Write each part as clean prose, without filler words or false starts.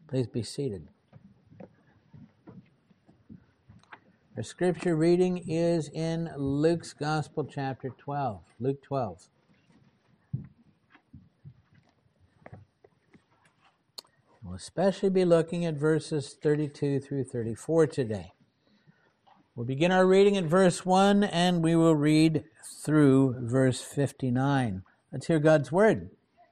Please be seated. Our scripture reading is in Luke's Gospel, chapter 12. Luke 12. We'll especially be looking at verses 32 through 34 today. We'll begin our reading at verse 1 and we will read through verse 59. Let's hear God's word.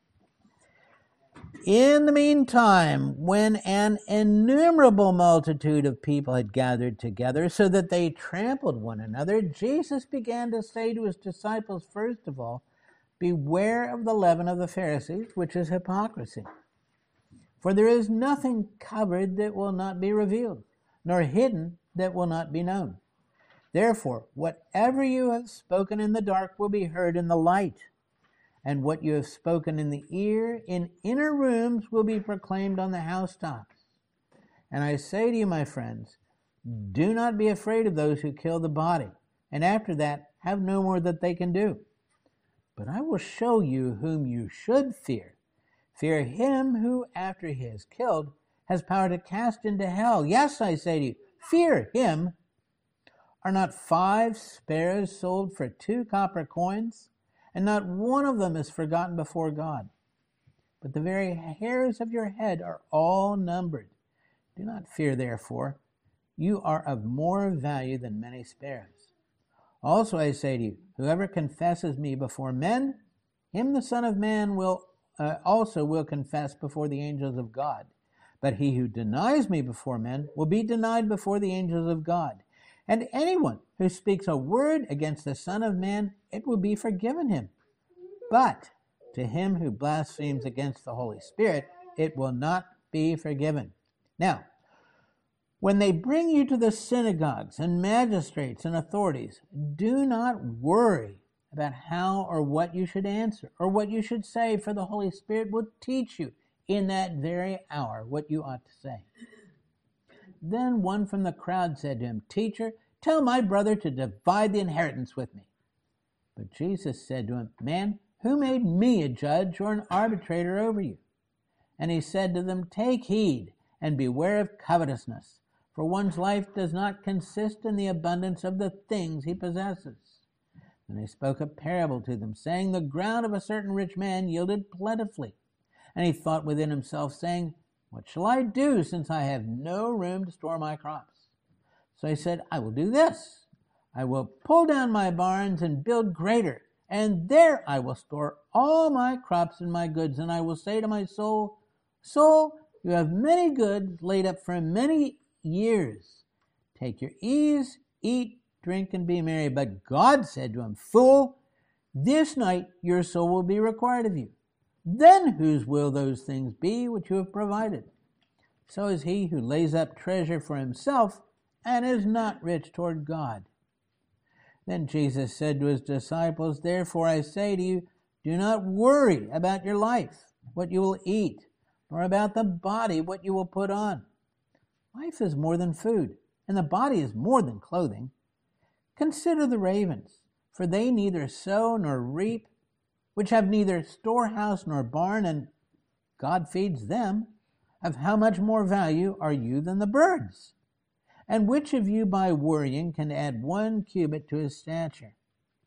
In the meantime, when an innumerable multitude of people had gathered together so that they trampled one another, Jesus began to say to his disciples, first of all, beware of the leaven of the Pharisees, which is hypocrisy. For there is nothing covered that will not be revealed, nor hidden that will not be known. Therefore, whatever you have spoken in the dark will be heard in the light, and what you have spoken in the ear in inner rooms will be proclaimed on the housetops. And I say to you, my friends, do not be afraid of those who kill the body, and after that have no more that they can do. But I will show you whom you should fear. Fear him who, after he is killed, has power to cast into hell. Yes, I say to you, fear him. Are not 5 sparrows sold for 2 copper coins? And not one of them is forgotten before God. But the very hairs of your head are all numbered. Do not fear, therefore. You are of more value than many sparrows. Also I say to you, whoever confesses me before men, him the Son of Man also will confess before the angels of God. But he who denies me before men will be denied before the angels of God. And anyone who speaks a word against the Son of Man, it will be forgiven him. But to him who blasphemes against the Holy Spirit, it will not be forgiven. Now, when they bring you to the synagogues and magistrates and authorities, do not worry about how or what you should answer or what you should say, for the Holy Spirit will teach you in that very hour what you ought to say. Then one from the crowd said to him, Teacher, tell my brother to divide the inheritance with me. But Jesus said to him, Man, who made me a judge or an arbitrator over you? And he said to them, Take heed and beware of covetousness, for one's life does not consist in the abundance of the things he possesses. And he spoke a parable to them, saying, The ground of a certain rich man yielded plentifully. And he thought within himself, saying, What shall I do, since I have no room to store my crops? So he said, I will do this. I will pull down my barns and build greater, and there I will store all my crops and my goods. And I will say to my soul, Soul, you have many goods laid up for many years. Take your ease, eat, drink, and be merry. But God said to him, Fool, this night your soul will be required of you. Then whose will those things be which you have provided? So is he who lays up treasure for himself and is not rich toward God. Then Jesus said to his disciples, Therefore I say to you, do not worry about your life, what you will eat, nor about the body, what you will put on. Life is more than food, and the body is more than clothing. Consider the ravens, for they neither sow nor reap, which have neither storehouse nor barn, and God feeds them. Of how much more value are you than the birds? And which of you by worrying can add 1 cubit to his stature?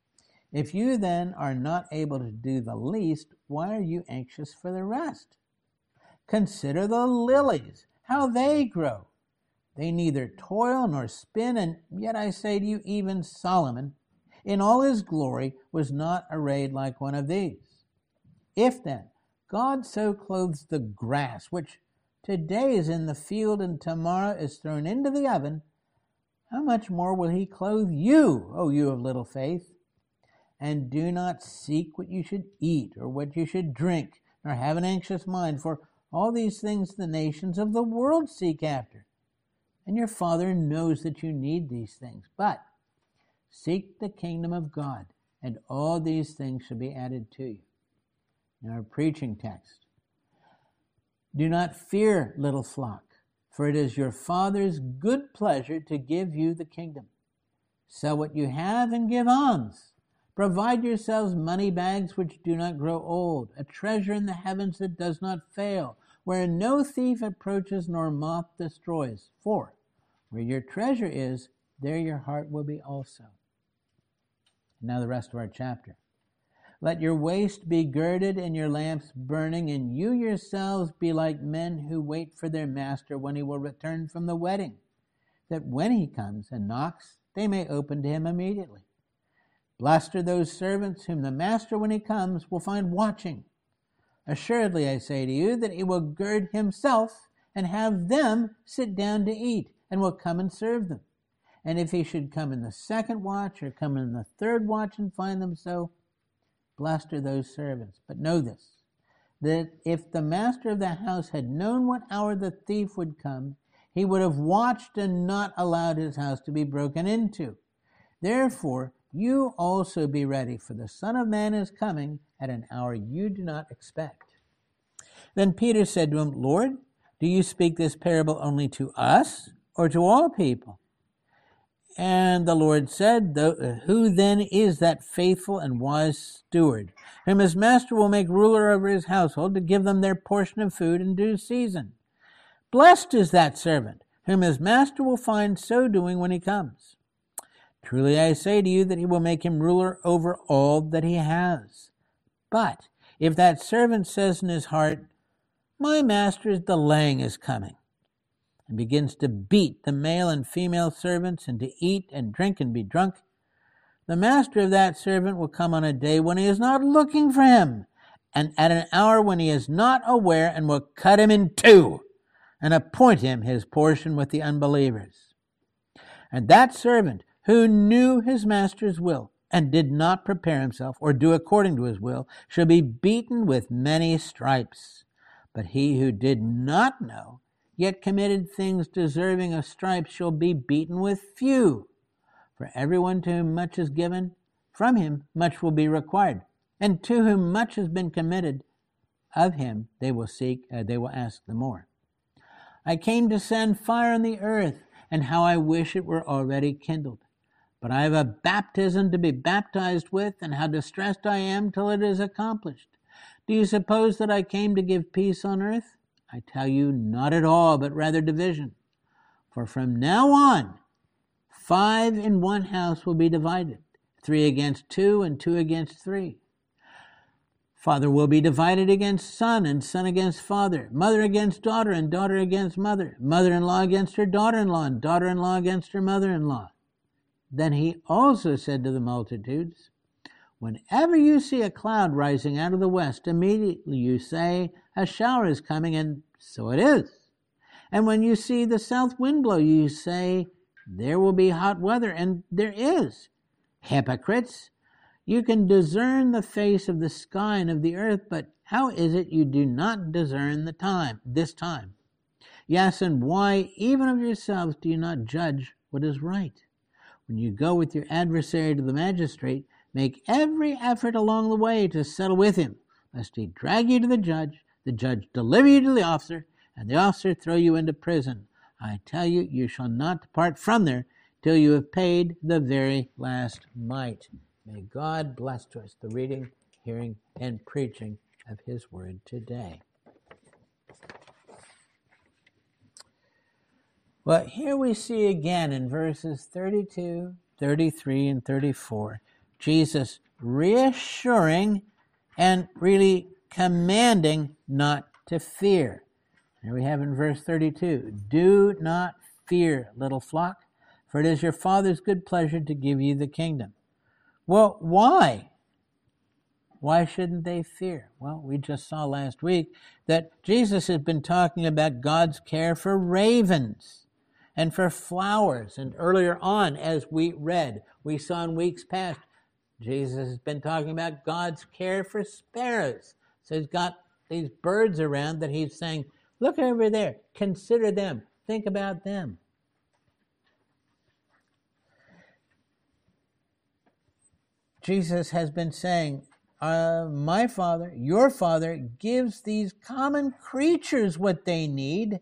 If you then are not able to do the least, why are you anxious for the rest? Consider the lilies, how they grow. They neither toil nor spin, and yet I say to you, even Solomon, in all his glory, was not arrayed like one of these. If then God so clothes the grass, which today is in the field and tomorrow is thrown into the oven, how much more will he clothe you, O you of little faith? And do not seek what you should eat or what you should drink, nor have an anxious mind, for all these things the nations of the world seek after. And your Father knows that you need these things. But seek the kingdom of God, and all these things shall be added to you. In our preaching text, do not fear, little flock, for it is your Father's good pleasure to give you the kingdom. Sell what you have and give alms. Provide yourselves money bags which do not grow old, a treasure in the heavens that does not fail, where no thief approaches nor moth destroys. For where your treasure is, there your heart will be also. Now the rest of our chapter. Let your waist be girded and your lamps burning, and you yourselves be like men who wait for their master when he will return from the wedding, that when he comes and knocks, they may open to him immediately. Blessed are those servants whom the master, when he comes, will find watching. Assuredly, I say to you that he will gird himself and have them sit down to eat, and will come and serve them. And if he should come in the second watch or come in the third watch and find them so, blessed are those servants. But know this, that if the master of the house had known what hour the thief would come, he would have watched and not allowed his house to be broken into. Therefore, you also be ready, for the Son of Man is coming at an hour you do not expect. Then Peter said to him, Lord, do you speak this parable only to us or to all people? And the Lord said, who then is that faithful and wise steward, whom his master will make ruler over his household, to give them their portion of food in due season? Blessed is that servant, whom his master will find so doing when he comes. Truly I say to you that he will make him ruler over all that he has. But if that servant says in his heart, my master is delaying his coming, and begins to beat the male and female servants, and to eat and drink and be drunk, the master of that servant will come on a day when he is not looking for him, and at an hour when he is not aware, and will cut him in two, and appoint him his portion with the unbelievers. And that servant who knew his master's will, and did not prepare himself, or do according to his will, shall be beaten with many stripes. But he who did not know, yet committed things deserving of stripes, shall be beaten with few. For everyone to whom much is given, from him much will be required. And to whom much has been committed, of him they will ask the more. I came to send fire on the earth, and how I wish it were already kindled. But I have a baptism to be baptized with, and how distressed I am till it is accomplished. Do you suppose that I came to give peace on earth? I tell you, not at all, but rather division. For from now on, 5 in one house will be divided, 3 against 2, and 2 against 3. Father will be divided against son, and son against father, mother against daughter, and daughter against mother, mother-in-law against her daughter-in-law, and daughter-in-law against her mother-in-law. Then he also said to the multitudes, whenever you see a cloud rising out of the west, immediately you say, a shower is coming, and so it is. And when you see the south wind blow, you say, there will be hot weather, and there is. Hypocrites! You can discern the face of the sky and of the earth, but how is it you do not discern this time? Yes, and why even of yourselves do you not judge what is right? When you go with your adversary to the magistrate, make every effort along the way to settle with him, lest he drag you to the judge deliver you to the officer, and the officer throw you into prison. I tell you, you shall not depart from there till you have paid the very last mite. May God bless to us the reading, hearing, and preaching of his word today. Well, here we see again in verses 32, 33, and 34, Jesus reassuring and really commanding not to fear. Here we have in verse 32, do not fear, little flock, for it is your Father's good pleasure to give you the kingdom. Well, why? Why shouldn't they fear? Well, we just saw last week that Jesus has been talking about God's care for ravens and for flowers. And earlier on, as we read, we saw in weeks past, Jesus has been talking about God's care for sparrows. So he's got these birds around that he's saying, look over there, consider them, think about them. Jesus has been saying, my Father, your Father, gives these common creatures what they need,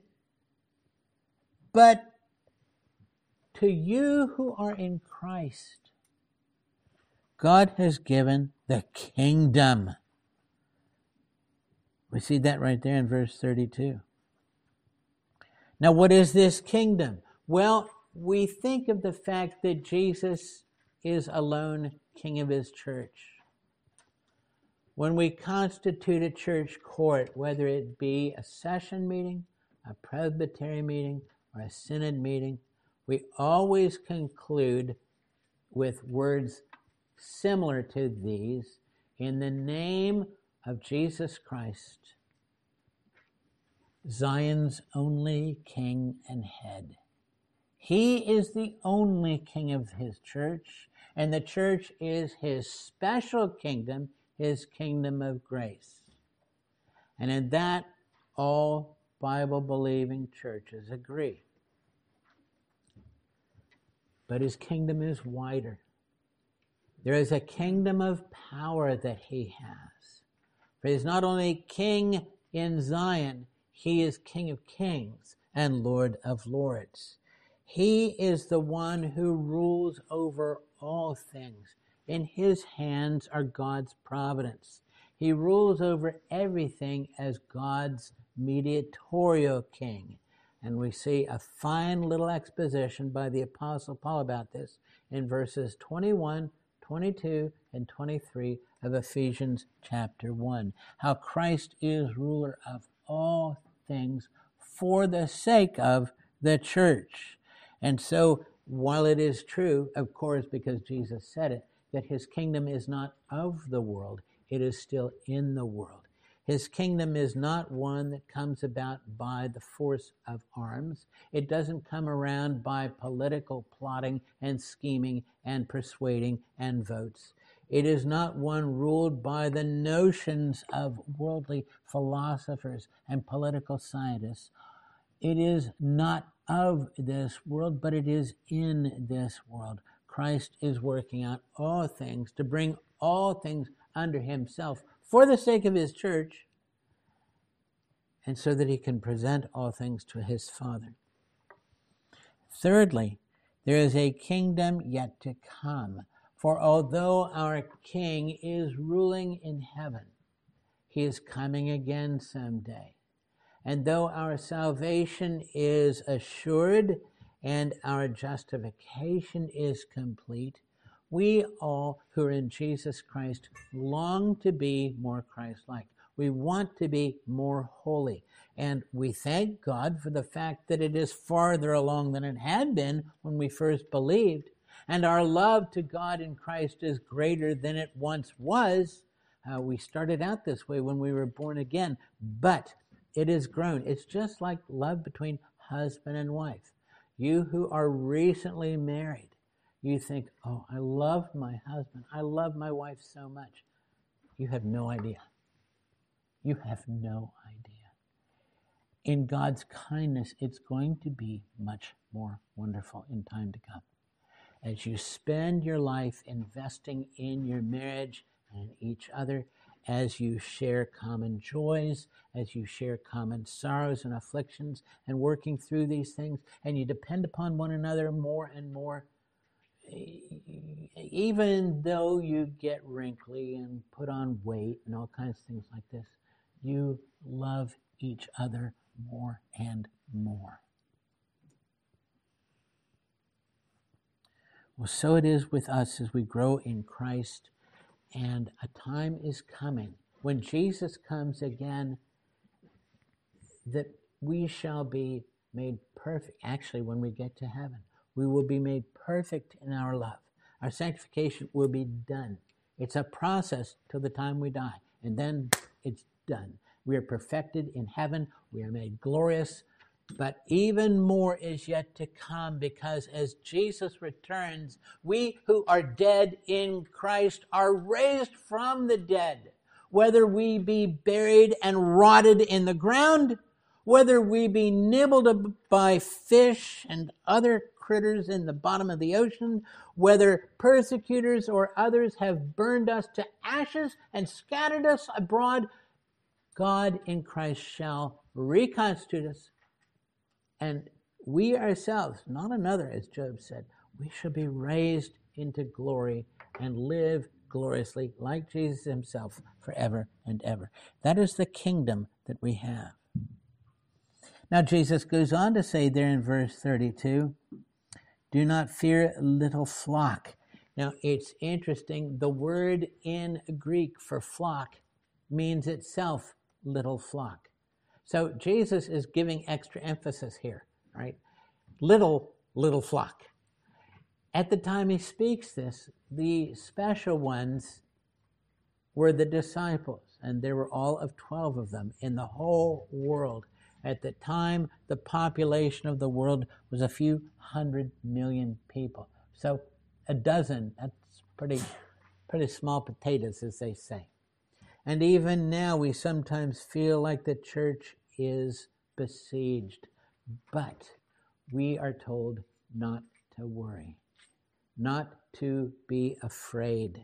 but to you who are in Christ, God has given the kingdom. We see that right there in verse 32. Now, what is this kingdom? Well, we think of the fact that Jesus is alone king of his church. When we constitute a church court, whether it be a session meeting, a presbytery meeting, or a synod meeting, we always conclude with words similar to these: in the name of Jesus Christ, Zion's only king and head. He is the only king of his church, and the church is his special kingdom, his kingdom of grace. And in that, all Bible-believing churches agree. But his kingdom is wider. There is a kingdom of power that he has. For he is not only king in Zion, he is King of kings and Lord of lords. He is the one who rules over all things. In his hands are God's providence. He rules over everything as God's mediatorial king. And we see a fine little exposition by the Apostle Paul about this in verses 21, 22, and 23 of Ephesians chapter 1. How Christ is ruler of all things for the sake of the church. And so, while it is true, of course, because Jesus said it, that his kingdom is not of the world, it is still in the world. His kingdom is not one that comes about by the force of arms. It doesn't come around by political plotting and scheming and persuading and votes. It is not one ruled by the notions of worldly philosophers and political scientists. It is not of this world, but it is in this world. Christ is working out all things to bring all things under himself for the sake of his church, and so that he can present all things to his Father. Thirdly, there is a kingdom yet to come. For although our King is ruling in heaven, he is coming again someday. And though our salvation is assured and our justification is complete, we all who are in Jesus Christ long to be more Christ-like. We want to be more holy. And we thank God for the fact that it is farther along than it had been when we first believed. And our love to God in Christ is greater than it once was. We started out this way when we were born again, but it has grown. It's just like love between husband and wife. You who are recently married, you think, oh, I love my husband. I love my wife so much. You have no idea. You have no idea. In God's kindness, it's going to be much more wonderful in time to come. As you spend your life investing in your marriage and each other, as you share common joys, as you share common sorrows and afflictions, and working through these things, and you depend upon one another more and more, even though you get wrinkly and put on weight and all kinds of things like this, you love each other more and more. Well, so it is with us as we grow in Christ, and a time is coming when Jesus comes again that we shall be made perfect. Actually, when we get to heaven, we will be made perfect in our love. Our sanctification will be done. It's a process till the time we die, and then it's done. We are perfected in heaven. We are made glorious. But even more is yet to come, because as Jesus returns, we who are dead in Christ are raised from the dead. Whether we be buried and rotted in the ground, whether we be nibbled by fish and other critters in the bottom of the ocean, whether persecutors or others have burned us to ashes and scattered us abroad, God in Christ shall reconstitute us. And we ourselves, not another, as Job said, we shall be raised into glory and live gloriously like Jesus himself forever and ever. That is the kingdom that we have. Now Jesus goes on to say there in verse 32, do not fear, little flock. Now it's interesting, the word in Greek for flock means itself little flock. So Jesus is giving extra emphasis here, right? Little flock. At the time he speaks this, the special ones were the disciples, and there were all of 12 of them in the whole world. At the time, the population of the world was a few 100 million people. So a dozen, that's pretty small potatoes, as they say. And even now, we sometimes feel like the church is besieged. But we are told not to worry, not to be afraid.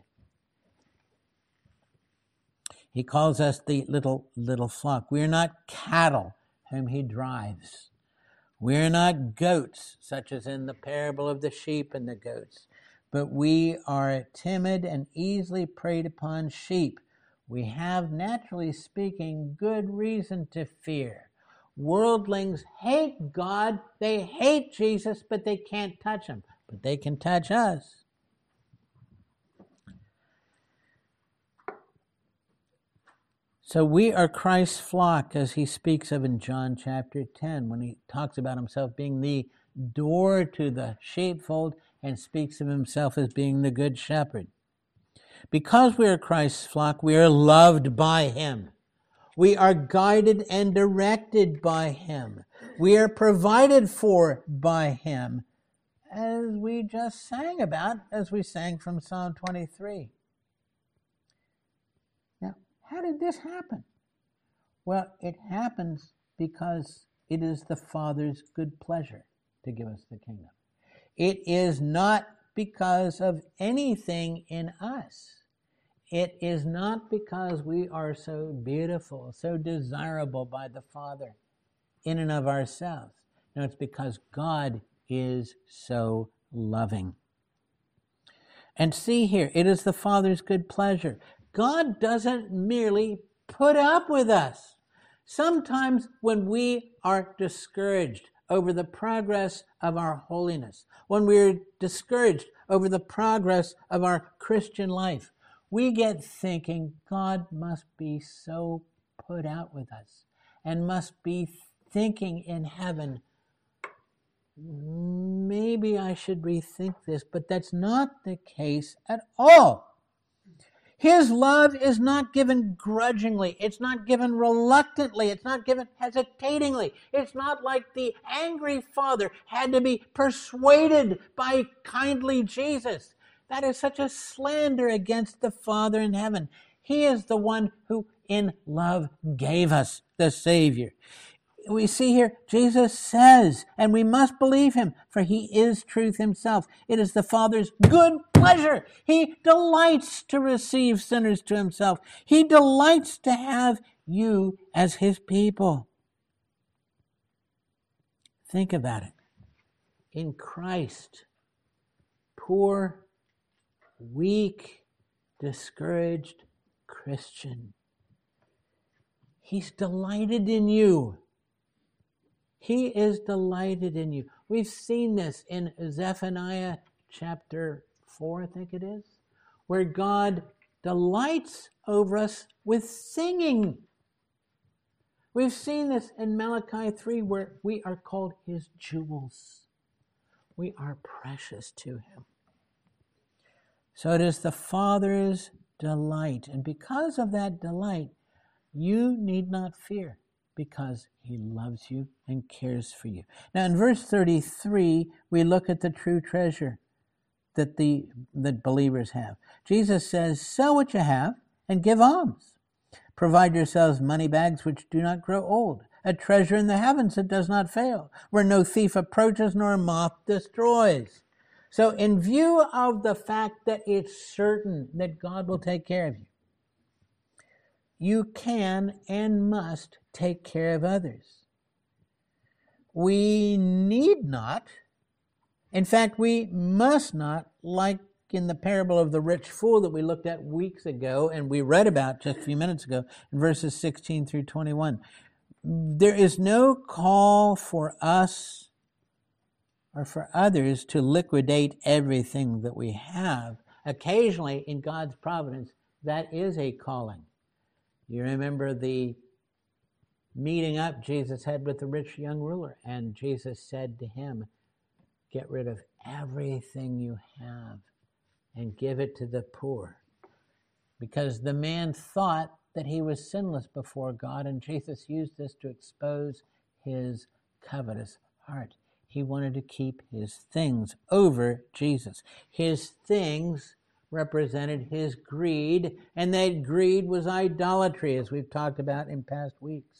He calls us the little flock. We are not cattle whom he drives. We are not goats, such as in the parable of the sheep and the goats, but we are timid and easily preyed upon sheep. We have, naturally speaking, good reason to fear. Worldlings hate God, they hate Jesus, but they can't touch him. But they can touch us. So we are Christ's flock, as he speaks of in John chapter 10, when he talks about himself being the door to the sheepfold and speaks of himself as being the good shepherd. Because we are Christ's flock, we are loved by him. We are guided and directed by him. We are provided for by him, as we just sang about, as we sang from Psalm 23. Now, how did this happen? Well, it happens because it is the Father's good pleasure to give us the kingdom. It is not because of anything in us. It is not because we are so beautiful, so desirable by the Father in and of ourselves. No, it's because God is so loving. And see here, it is the Father's good pleasure. God doesn't merely put up with us. Sometimes when we are discouraged over the progress of our holiness, when we're discouraged over the progress of our Christian life, we get thinking God must be so put out with us and must be thinking in heaven, maybe I should rethink this, but that's not the case at all. His love is not given grudgingly. It's not given reluctantly. It's not given hesitatingly. It's not like the angry father had to be persuaded by kindly Jesus. That is such a slander against the Father in heaven. He is the one who in love gave us the Savior. We see here, Jesus says, and we must believe him, for he is truth himself. It is the Father's good pleasure. He delights to receive sinners to himself. He delights to have you as his people. Think about it. In Christ, poor, weak, discouraged Christian, he's delighted in you. He is delighted in you. We've seen this in Zephaniah chapter 4, I think it is, where God delights over us with singing. We've seen this in Malachi 3, where we are called his jewels. We are precious to him. So it is the Father's delight. And because of that delight, you need not fear, because he loves you and cares for you. Now in verse 33, we look at the true treasure that believers have. Jesus says, sell what you have and give alms. Provide yourselves money bags which do not grow old, a treasure in the heavens that does not fail, where no thief approaches nor moth destroys. So in view of the fact that it's certain that God will take care of you, you can and must take care of others. We need not, in fact, we must not, like in the parable of the rich fool that we looked at weeks ago and we read about just a few minutes ago in verses 16 through 21. There is no call for us or for others to liquidate everything that we have. Occasionally, in God's providence, that is a calling. You remember the meeting up Jesus had with the rich young ruler, and Jesus said to him, get rid of everything you have and give it to the poor. Because the man thought that he was sinless before God, and Jesus used this to expose his covetous heart. He wanted to keep his things over Jesus. His things represented his greed, and that greed was idolatry, as we've talked about in past weeks.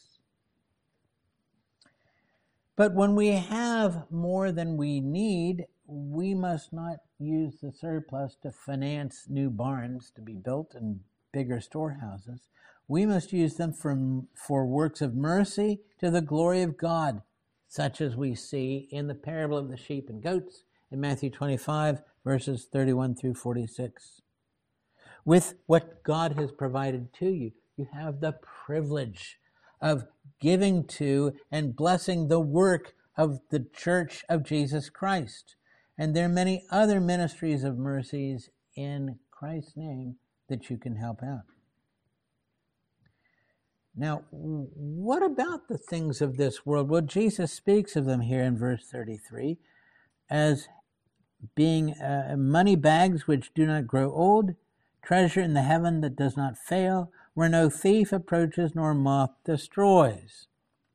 But when we have more than we need, we must not use the surplus to finance new barns to be built and bigger storehouses. We must use them for works of mercy to the glory of God, such as we see in the parable of the sheep and goats in Matthew 25, verses 31 through 46. With what God has provided to you, you have the privilege of giving to and blessing the work of the Church of Jesus Christ. And there are many other ministries of mercies in Christ's name that you can help out. Now, what about the things of this world? Well, Jesus speaks of them here in verse 33 as being money bags which do not grow old, treasure in the heaven that does not fail, where no thief approaches nor moth destroys.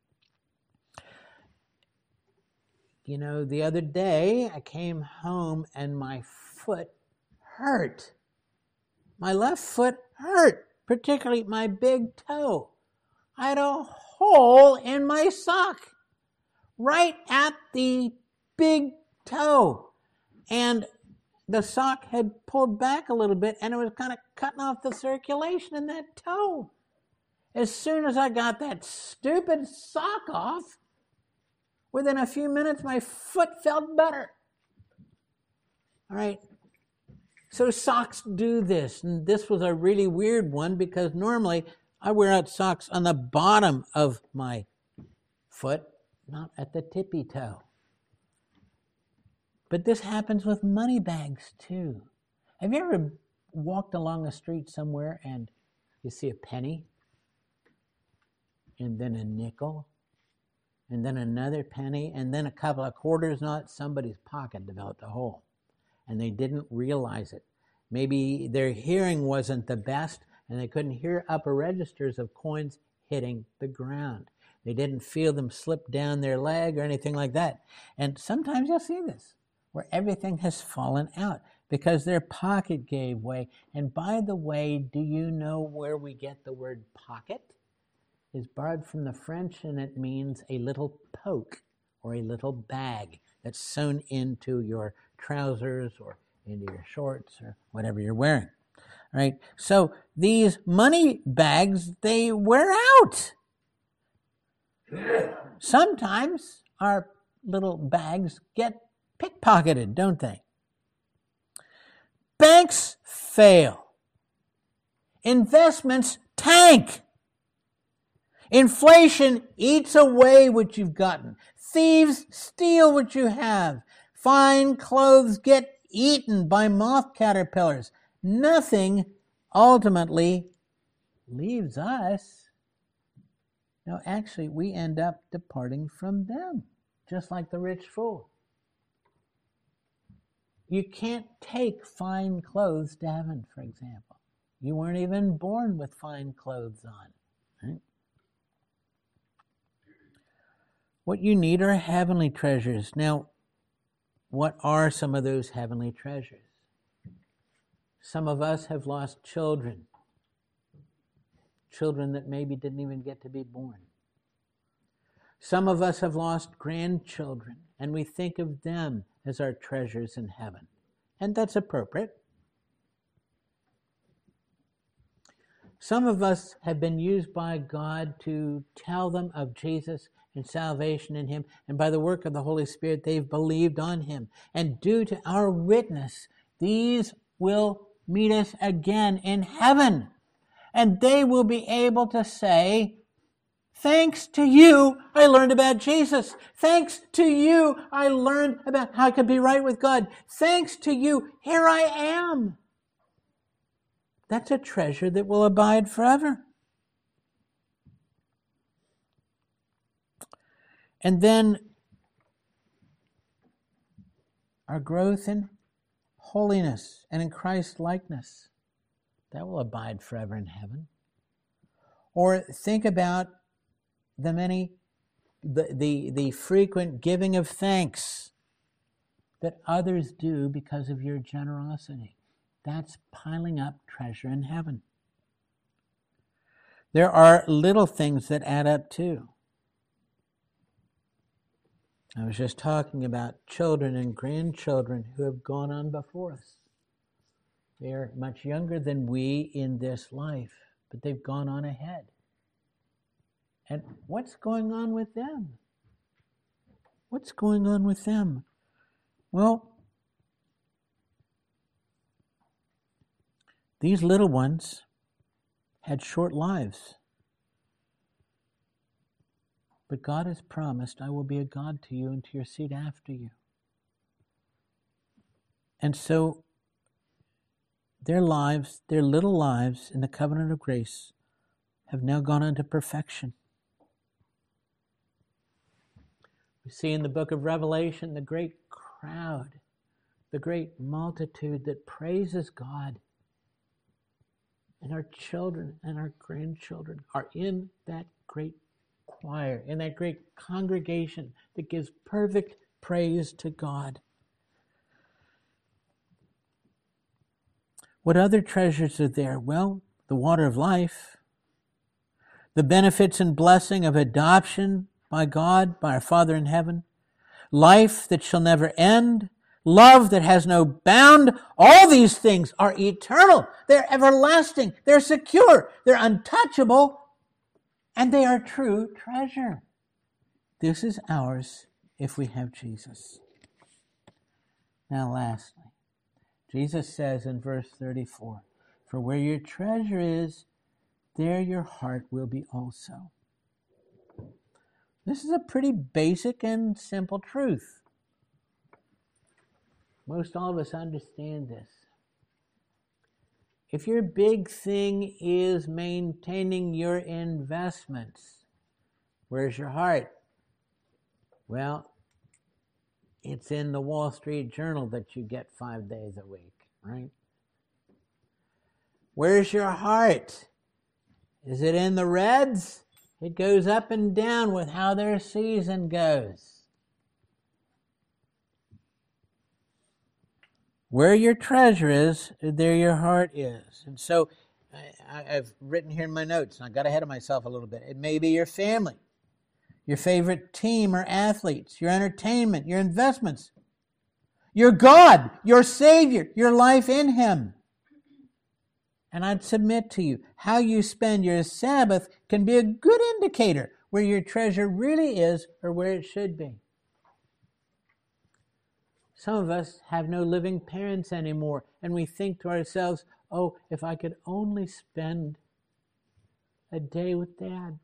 You know, the other day I came home and my foot hurt. My left foot hurt, particularly my big toe. I had a hole in my sock right at the big toe. And the sock had pulled back a little bit and it was kind of cutting off the circulation in that toe. As soon as I got that stupid sock off, within a few minutes my foot felt better. All right. So socks do this. And this was a really weird one because normally I wear out socks on the bottom of my foot, not at the tippy toe. But this happens with money bags too. Have you ever walked along a street somewhere and you see a penny and then a nickel and then another penny and then a couple of quarters? Not somebody's pocket developed a hole and they didn't realize it. Maybe their hearing wasn't the best and they couldn't hear upper registers of coins hitting the ground. They didn't feel them slip down their leg or anything like that. And sometimes you'll see this, where everything has fallen out because their pocket gave way. And by the way, do you know where we get the word pocket? It's borrowed from the French, and it means a little poke or a little bag that's sewn into your trousers or into your shorts or whatever you're wearing. All right? So these money bags, they wear out. Sometimes our little bags get pickpocketed, don't they? Banks fail. Investments tank. Inflation eats away what you've gotten. Thieves steal what you have. Fine clothes get eaten by moth caterpillars. Nothing ultimately leaves us. No, actually, we end up departing from them, just like the rich fool. You can't take fine clothes to heaven, for example. You weren't even born with fine clothes on. Right? What you need are heavenly treasures. Now, what are some of those heavenly treasures? Some of us have lost children. Children that maybe didn't even get to be born. Some of us have lost grandchildren, and we think of them as our treasures in heaven. And that's appropriate. Some of us have been used by God to tell them of Jesus and salvation in him, and by the work of the Holy Spirit, they've believed on him. And due to our witness, these will meet us again in heaven. And they will be able to say, thanks to you, I learned about Jesus. Thanks to you, I learned about how I could be right with God. Thanks to you, here I am. That's a treasure that will abide forever. And then our growth in holiness and in Christ's likeness, that will abide forever in heaven. Or think about the frequent giving of thanks that others do because of your generosity. That's piling up treasure in heaven. There are little things that add up too. I was just talking about children and grandchildren who have gone on before us. They are much younger than we in this life, but they've gone on ahead. And what's going on with them? What's going on with them? Well, these little ones had short lives. But God has promised, I will be a God to you and to your seed after you. And so their lives, their little lives in the covenant of grace, have now gone into perfection. We see in the book of Revelation the great crowd, the great multitude that praises God. And our children and our grandchildren are in that great choir, in that great congregation that gives perfect praise to God. What other treasures are there? Well, the water of life, the benefits and blessing of adoption by God, by our Father in heaven, life that shall never end, love that has no bound. All these things are eternal. They're everlasting. They're secure. They're untouchable. And they are true treasure. This is ours if we have Jesus. Now lastly, Jesus says in verse 34, for where your treasure is, there your heart will be also. This is a pretty basic and simple truth. Most all of us understand this. If your big thing is maintaining your investments, where's your heart? Well, it's in the Wall Street Journal that you get 5 days a week, right? Where's your heart? Is it in the Reds? It goes up and down with how their season goes. Where your treasure is, there your heart is. And so I've written here in my notes, and I got ahead of myself a little bit. It may be your family, your favorite team or athletes, your entertainment, your investments, your God, your Savior, your life in Him. And I'd submit to you, how you spend your Sabbath can be a good indicator where your treasure really is or where it should be. Some of us have no living parents anymore, and we think to ourselves, oh, if I could only spend a day with Dad.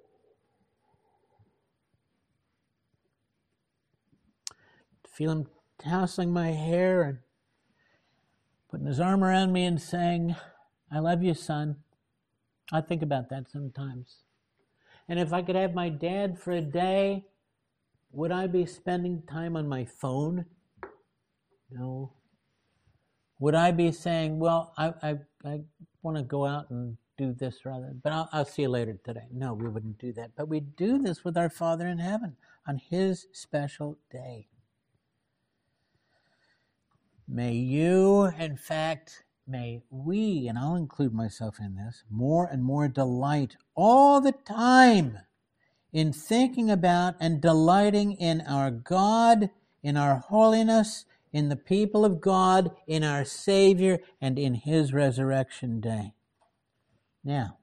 Feel him tousling my hair and putting his arm around me and saying, I love you, son. I think about that sometimes. And if I could have my dad for a day, would I be spending time on my phone? No. Would I be saying, well, I want to go out and do this rather, but I'll see you later today? No, we wouldn't do that. But we do this with our Father in heaven on His special day. May you, in fact, may we, and I'll include myself in this, more and more delight all the time in thinking about and delighting in our God, in our holiness, in the people of God, in our Savior, and in His resurrection day. Now,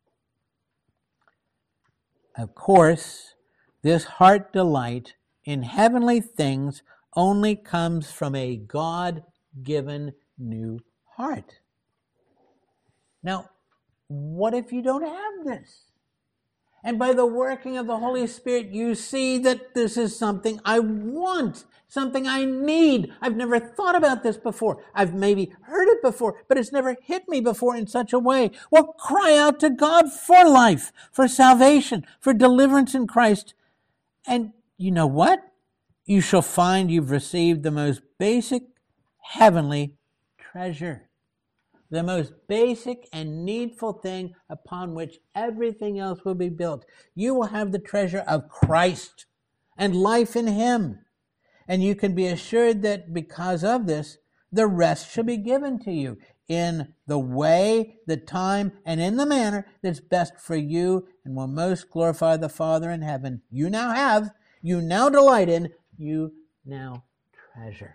of course, this heart delight in heavenly things only comes from a God-given new heart. Now, what if you don't have this? And by the working of the Holy Spirit, you see that this is something I want, something I need. I've never thought about this before. I've maybe heard it before, but it's never hit me before in such a way. Well, cry out to God for life, for salvation, for deliverance in Christ. And you know what? You shall find you've received the most basic heavenly treasure. The most basic and needful thing upon which everything else will be built. You will have the treasure of Christ and life in Him. And you can be assured that because of this, the rest shall be given to you in the way, the time, and in the manner that's best for you and will most glorify the Father in heaven. You now have, you now delight in, you now treasure.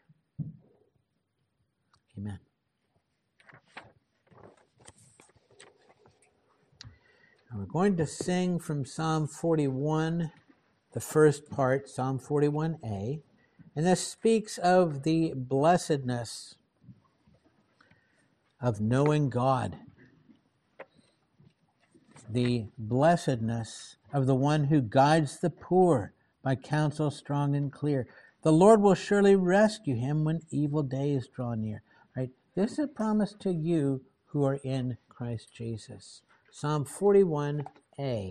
Amen. We're going to sing from Psalm 41, the first part, Psalm 41a. And this speaks of the blessedness of knowing God. The blessedness of the one who guides the poor by counsel strong and clear. The Lord will surely rescue him when evil days draw near. Right? This is a promise to you who are in Christ Jesus. Psalm 41a.